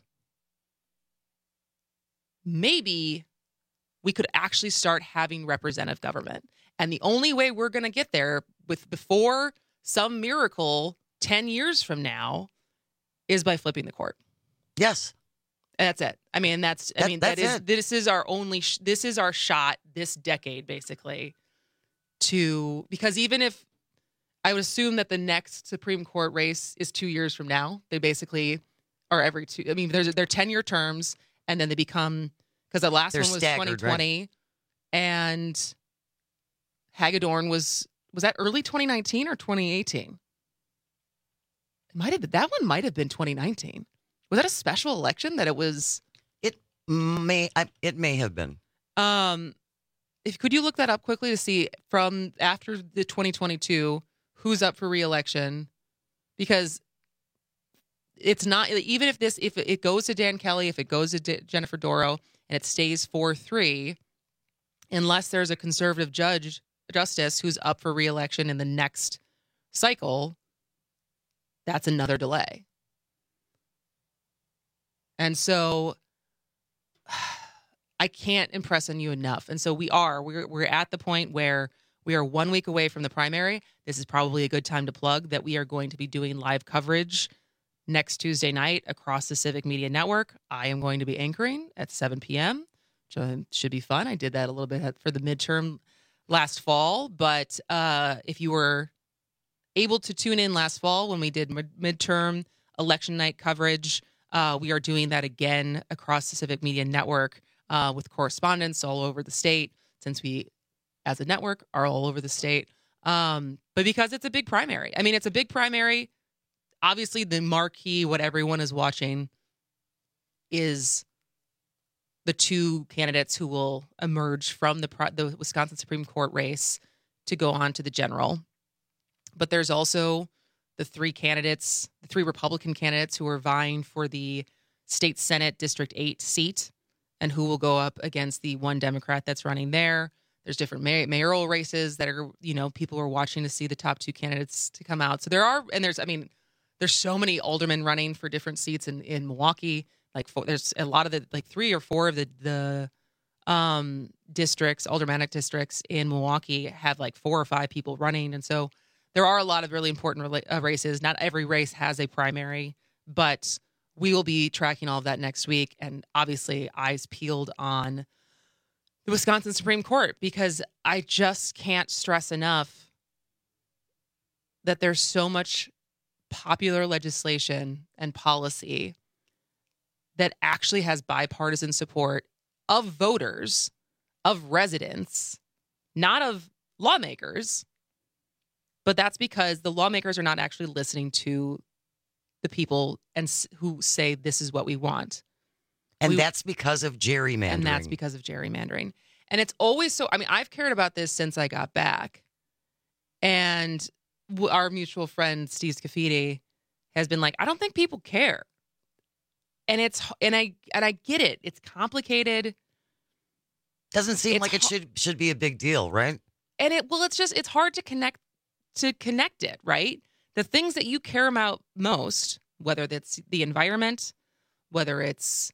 maybe we could actually start having representative government. And the only way we're going to get there before some miracle 10 years from now is by flipping the court. Yes. And that's it. I mean, this is our only, this is our shot this decade, basically, because even if I would assume that the next Supreme Court race is 2 years from now, they basically are every two. I mean, they're 10-year terms, and then they become, because the last one was 2020, right? And Hagedorn was that early 2019 or 2018? That one might have been 2019. Was that a special election that it was? It may have been. Could you look that up quickly to see from after the 2022 who's up for re-election? Because it's not, even if it goes to Dan Kelly, if it goes to Jennifer Dorow, and it stays 4-3, unless there's a conservative justice who's up for re-election in the next cycle, that's another delay. And so I can't impress on you enough. And so we're at the point where we are 1 week away from the primary. This is probably a good time to plug that we are going to be doing live coverage next Tuesday night across the Civic Media Network. I am going to be anchoring at 7 p.m., which should be fun. I did that a little bit for the midterm last fall. But if you were able to tune in last fall when we did midterm election night coverage, we are doing that again across the Civic Media Network with correspondents all over the state, since we, as a network, are all over the state. But because it's a big primary. I mean, it's a big primary. Obviously, the marquee, what everyone is watching, is the two candidates who will emerge from the Wisconsin Supreme Court race to go on to the general. But there's also the three Republican candidates who are vying for the state Senate District 8 seat, and who will go up against the one Democrat that's running there. There's different mayoral races that are, people are watching to see the top two candidates to come out. So there's so many aldermen running for different seats in Milwaukee. There's a lot of the 3 or 4 of the districts, aldermanic districts in Milwaukee have 4 or 5 people running. And so there are a lot of really important races. Not every race has a primary, but we will be tracking all of that next week. And obviously eyes peeled on the Wisconsin Supreme Court, because I just can't stress enough that there's so much popular legislation and policy that actually has bipartisan support of voters, of residents, not of lawmakers, But that's because the lawmakers are not actually listening to the people who say this is what we want. And that's because of gerrymandering. And that's because of gerrymandering. And it's always so, I mean, I've cared about this since I got back. And our mutual friend, Steve Scafidi, has been like, I don't think people care. And I get it. It's complicated. Doesn't seem like it should be a big deal, right? And it's hard to connect it, right? The things that you care about most, whether that's the environment, whether it's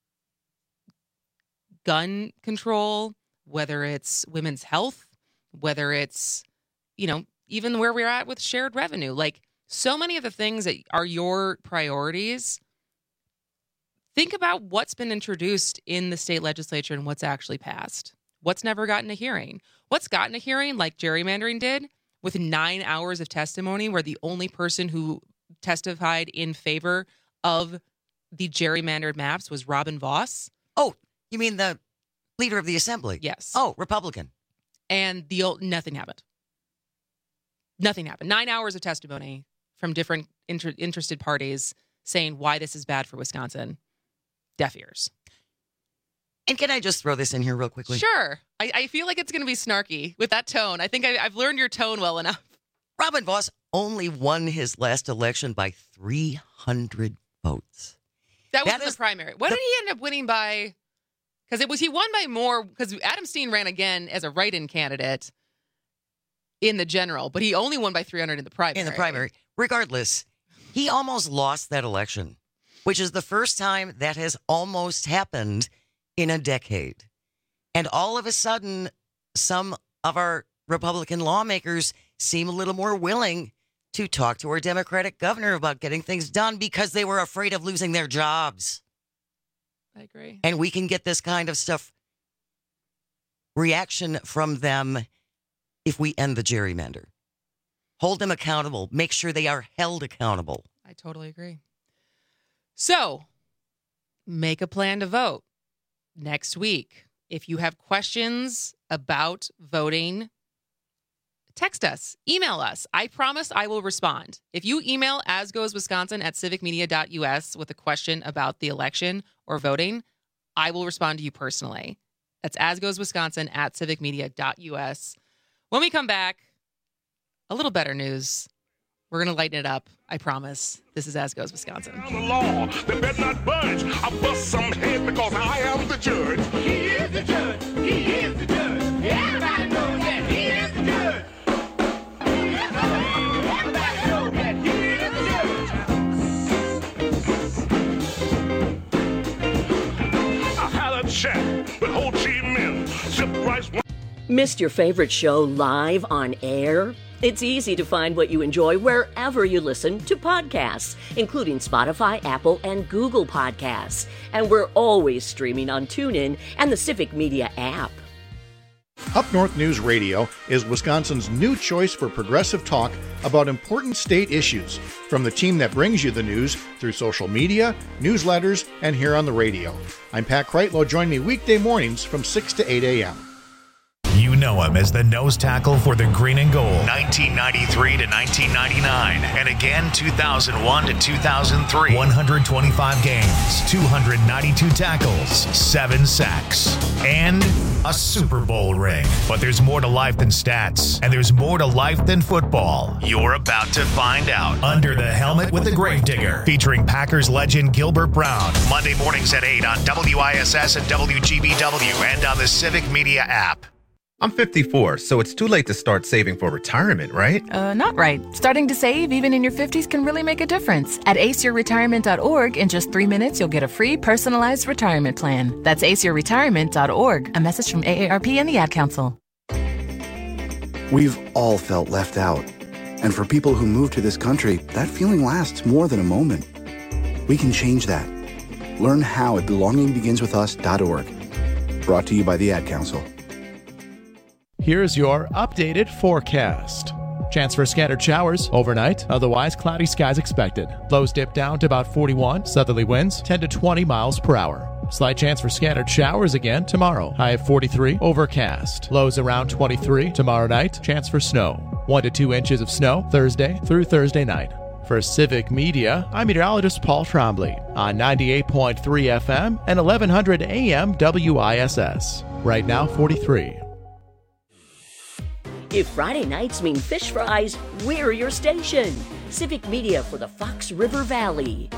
gun control, whether it's women's health, whether it's, even where we're at with shared revenue, like so many of the things that are your priorities. Think about what's been introduced in the state legislature and what's actually passed. What's never gotten a hearing? What's gotten a hearing, like gerrymandering did, with 9 hours of testimony, where the only person who testified in favor of the gerrymandered maps was Robin Vos. Oh, you mean the leader of the assembly? Yes. Oh, Republican. And nothing happened. Nothing happened. 9 hours of testimony from different interested parties saying why this is bad for Wisconsin. Deaf ears. And can I just throw this in here real quickly? Sure. I feel like it's going to be snarky with that tone. I think I've learned your tone well enough. Robin Vos only won his last election by 300 votes. That was the primary. What did he end up winning by? Because he won by more, because Adam Steen ran again as a write-in candidate in the general, but he only won by 300 in the primary. Regardless, he almost lost that election, which is the first time that has almost happened in a decade. And all of a sudden, some of our Republican lawmakers seem a little more willing to talk to our Democratic governor about getting things done because they were afraid of losing their jobs. I agree. And we can get this kind of reaction from them if we end the gerrymander. Hold them accountable. Make sure they are held accountable. I totally agree. So, make a plan to vote next week. If you have questions about voting, text us, email us. I promise I will respond. If you email asgoeswisconsin@civicmedia.us with a question about the election or voting, I will respond to you personally. That's asgoeswisconsin@civicmedia.us. When we come back, a little better news. We're going to lighten it up. I promise. This is As Goes Wisconsin. The law, they better not budge. I bust some head because I am the judge. He is the judge. He is the judge. Everybody knows that he is the judge. Everybody knows that he is the judge. I had a chat with Ho Chi Minh. Zip Rice. Missed your favorite show live on air? It's easy to find what you enjoy wherever you listen to podcasts, including Spotify, Apple, and Google Podcasts. And we're always streaming on TuneIn and the Civic Media app. Up North News Radio is Wisconsin's new choice for progressive talk about important state issues, from the team that brings you the news through social media, newsletters, and here on the radio. I'm Pat Kreitlow. Join me weekday mornings from 6 to 8 a.m. You know him as the nose tackle for the Green and Gold, 1993 to 1999, and again 2001 to 2003. 125 games, 292 tackles, 7 sacks, and a Super Bowl ring. But there's more to life than stats, and there's more to life than football. You're about to find out. Under the Helmet with the Gravedigger, featuring Packers legend Gilbert Brown. Monday mornings at 8 on WISS and WGBW, and on the Civic Media app. I'm 54, so it's too late to start saving for retirement, right? Not right. Starting to save even in your 50s can really make a difference. At aceyourretirement.org, in just 3 minutes, you'll get a free personalized retirement plan. That's aceyourretirement.org. A message from AARP and the Ad Council. We've all felt left out. And for people who move to this country, that feeling lasts more than a moment. We can change that. Learn how at belongingbeginswithus.org. Brought to you by the Ad Council. Here's your updated forecast. Chance for scattered showers overnight. Otherwise, cloudy skies expected. Lows dip down to about 41. Southerly winds 10 to 20 miles per hour. Slight chance for scattered showers again tomorrow. High of 43. Overcast. Lows around 23. Tomorrow night, chance for snow. 1 to 2 inches of snow Thursday through Thursday night. For Civic Media, I'm meteorologist Paul Trombley on 98.3 FM and 1100 AM WISS. Right now, 43. If Friday nights mean fish fries, we're your station. Civic Media for the Fox River Valley.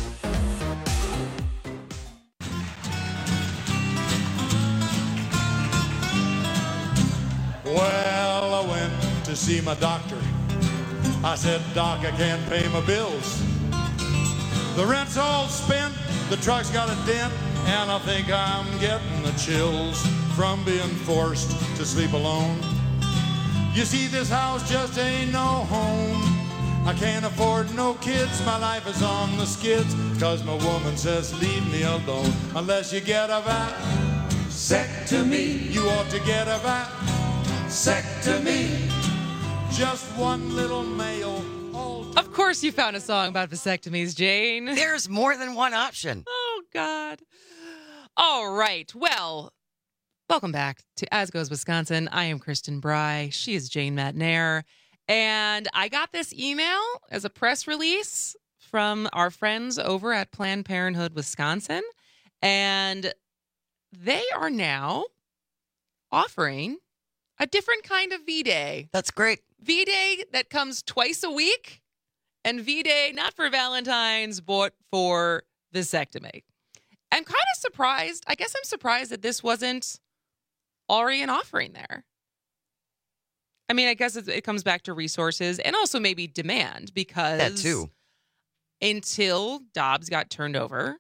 Well, I went to see my doctor. I said, Doc, I can't pay my bills. The rent's all spent, the truck's got a dent, and I think I'm getting the chills from being forced to sleep alone. You see, this house just ain't no home. I can't afford no kids, my life is on the skids, 'cause my woman says leave me alone. Unless you get a vasectomy, you ought to get a vasectomy. Just one little male. Of course you found a song about vasectomies, Jane. There's more than one option. Oh, God. All right. Well, welcome back to As Goes Wisconsin. I am Kristen Bry. She is Jane Matnair. And I got this email as a press release from our friends over at Planned Parenthood Wisconsin. And they are now offering a different kind of V-Day. That's great. V-Day that comes twice a week, and V-Day not for Valentine's, but for vasectomy. I'm kind of surprised. I guess I'm surprised that this wasn't already an offering there. I mean, I guess it comes back to resources and also maybe demand, because that too. Until Dobbs got turned over,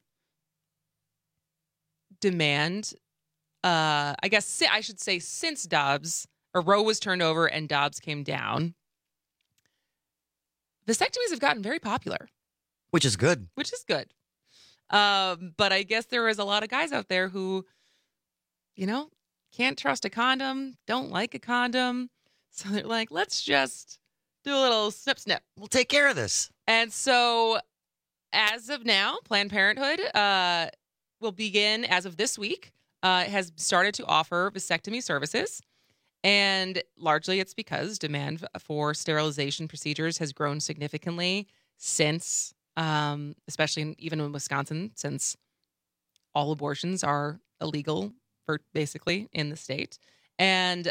demand, I guess I should say since Dobbs or Roe was turned over and Dobbs came down, vasectomies have gotten very popular. Which is good. Which is good. But I guess there is a lot of guys out there who, can't trust a condom, don't like a condom. So they're like, let's just do a little snip, snip. We'll take care of this. And so as of now, Planned Parenthood will begin, as of this week, has started to offer vasectomy services. And largely it's because demand for sterilization procedures has grown significantly since, especially even in Wisconsin, since all abortions are illegal for basically in the state. And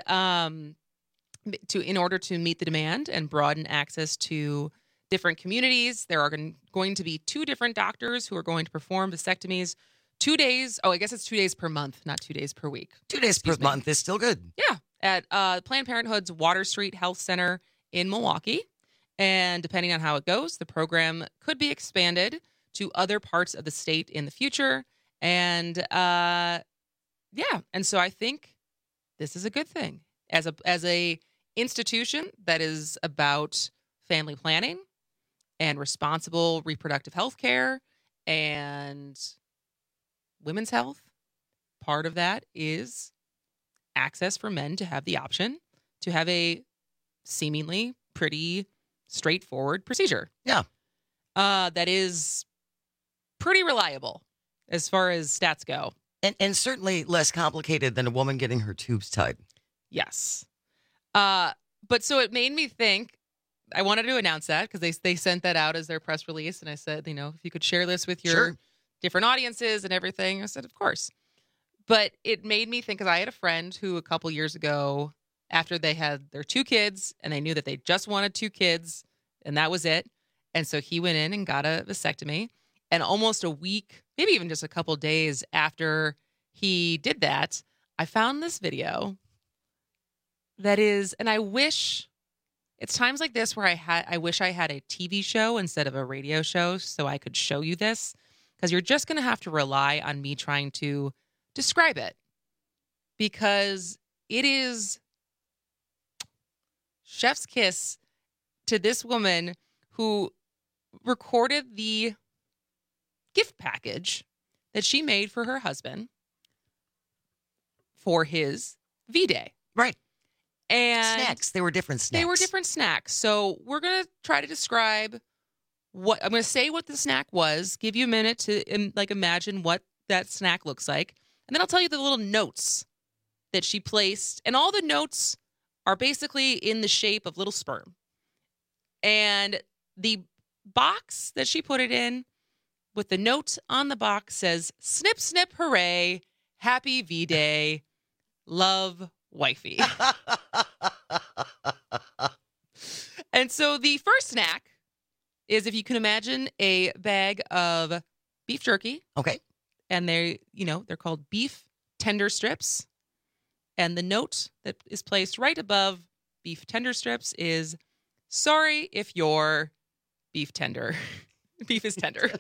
in order to meet the demand and broaden access to different communities, there are going to be 2 different doctors who are going to perform vasectomies 2 days. Oh, I guess it's 2 days per month, not 2 days per week. 2 days per month is still good. Yeah. At Planned Parenthood's Water Street Health Center in Milwaukee. And depending on how it goes, the program could be expanded to other parts of the state in the future. And and so I think this is a good thing. As a institution that is about family planning and responsible reproductive health care and women's health, part of that is access for men to have the option to have a seemingly pretty straightforward procedure. Yeah. That is pretty reliable as far as stats go. And certainly less complicated than a woman getting her tubes tied. Yes. But so it made me think, I wanted to announce that because they sent that out as their press release. And I said, if you could share this with your different audiences and everything. I said, of course. But it made me think, because I had a friend who a couple years ago, after they had their 2 kids and they knew that they just wanted 2 kids and that was it. And so he went in and got a vasectomy. And almost a week, maybe even just a couple days after he did that, I found this video that is, and I wish, it's times like this where I wish I had a TV show instead of a radio show so I could show you this, because you're just going to have to rely on me trying to describe it, because it is chef's kiss to this woman who recorded the gift package that she made for her husband for his V-Day. Right. And snacks. They were different snacks. They were different snacks. So we're going to try to describe what, I'm going to say what the snack was, give you a minute to imagine what that snack looks like. And then I'll tell you the little notes that she placed. And all the notes are basically in the shape of little sperm. And the box that she put it in with the note on the box says, snip, snip, hooray, happy V-Day, love, wifey. And so the first snack is, if you can imagine, a bag of beef jerky. Okay. And they're called beef tender strips. And the note that is placed right above beef tender strips is, sorry if your beef tender. Beef is tender.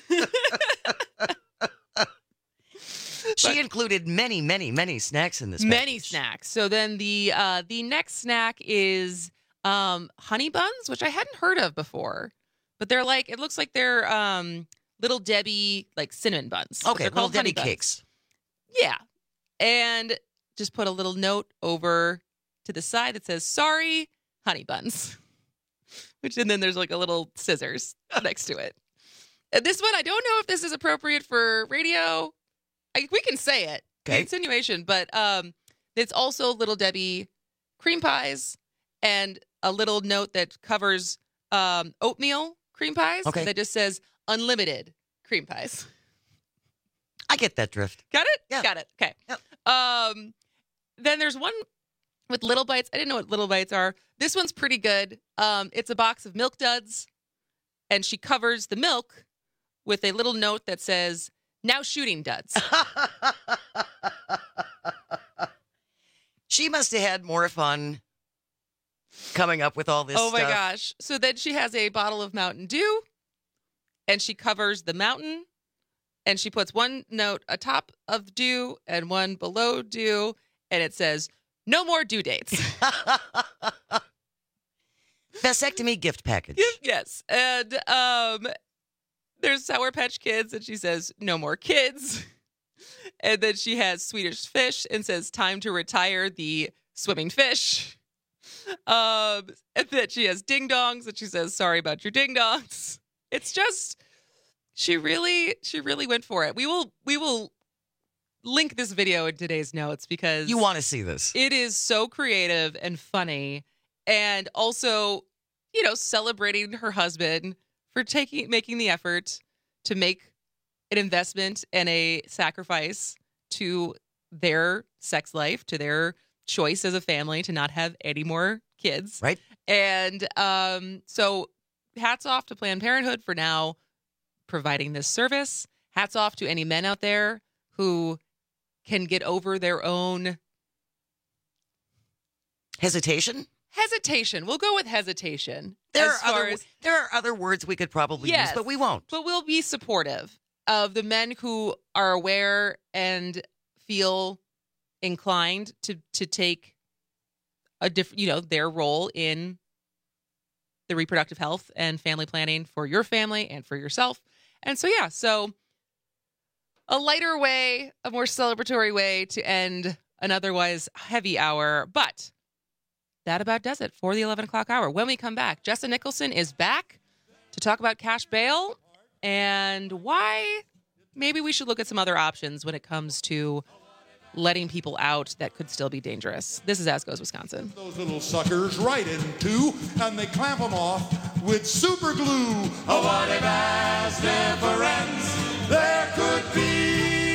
She included many, many, many snacks in this package. Many snacks. So then the next snack is honey buns, which I hadn't heard of before. But they're like, it looks like they're Little Debbie, like cinnamon buns. Okay, Little Debbie cakes. Yeah. And just put a little note over to the side that says, sorry, honey buns. And then there's like a little scissors next to it. And this one, I don't know if this is appropriate for radio. We can say it. Okay. Insinuation. But it's also Little Debbie cream pies and a little note that covers oatmeal cream pies. Okay. That just says unlimited cream pies. I get that drift. Got it? Yeah. Got it. Okay. Yep. Then there's one with Little Bites. I didn't know what Little Bites are. This one's pretty good. It's a box of Milk Duds, and she covers the milk with a little note that says, now shooting duds. She must have had more fun coming up with all this stuff. Oh, my gosh. So then she has a bottle of Mountain Dew, and she covers the mountain, and she puts one note atop of Dew and one below Dew, and it says, no more due dates. Vasectomy gift package. Yes. And there's Sour Patch Kids, and she says, no more kids. And then she has Swedish Fish and says, time to retire the swimming fish. And then she has Ding Dongs, and she says, sorry about your Ding Dongs. It's just, she really went for it. We will link this video in today's notes because you want to see this. It is so creative and funny, and also, celebrating her husband for making the effort to make an investment and a sacrifice to their sex life, to their choice as a family to not have any more kids. Right. And so hats off to Planned Parenthood for now providing this service. Hats off to any men out there who can get over their own hesitation. We'll go with hesitation. There are other words we could probably use, but we won't. But we'll be supportive of the men who are aware and feel inclined to take a different, their role in the reproductive health and family planning for your family and for yourself. And so a lighter way, a more celebratory way to end an otherwise heavy hour, but that about does it for the 11 o'clock hour. When we come back, Jessa Nicholson is back to talk about cash bail and why maybe we should look at some other options when it comes to letting people out that could still be dangerous. This is As Goes Wisconsin. Those little suckers right in two, and they clamp them off with super glue. Oh, what a vast difference there could be.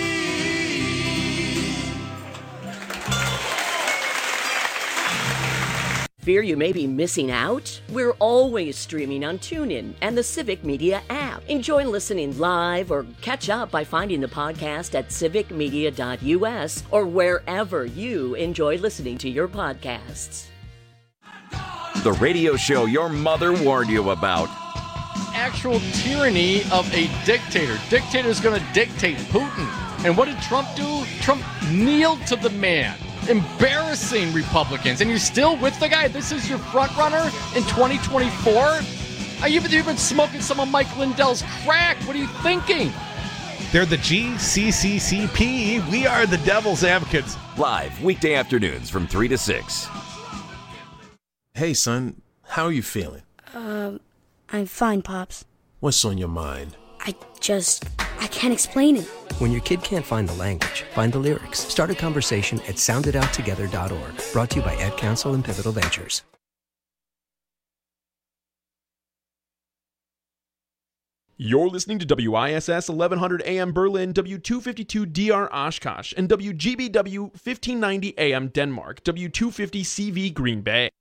Fear you may be missing out? We're always streaming on TuneIn and the Civic Media app. Enjoy listening live or catch up by finding the podcast at civicmedia.us or wherever you enjoy listening to your podcasts. The radio show your mother warned you about. Actual tyranny of a dictator. Dictator's going to dictate Putin. And what did Trump do? Trump kneeled to the man. Embarrassing Republicans. And you're still with the guy? This is your front runner in 2024? You've been smoking some of Mike Lindell's crack. What are you thinking? They're the GCCCP. We are the Devil's Advocates. Live weekday afternoons from 3 to 6. Hey, son. How are you feeling? I'm fine, Pops. What's on your mind? I just I can't explain it. When your kid can't find the language, find the lyrics. Start a conversation at soundedouttogether.org. Brought to you by Ad Council and Pivotal Ventures. You're listening to WISS 1100 AM Berlin, W252 DR Oshkosh, and WGBW 1590 AM Denmark, W250 CV Green Bay.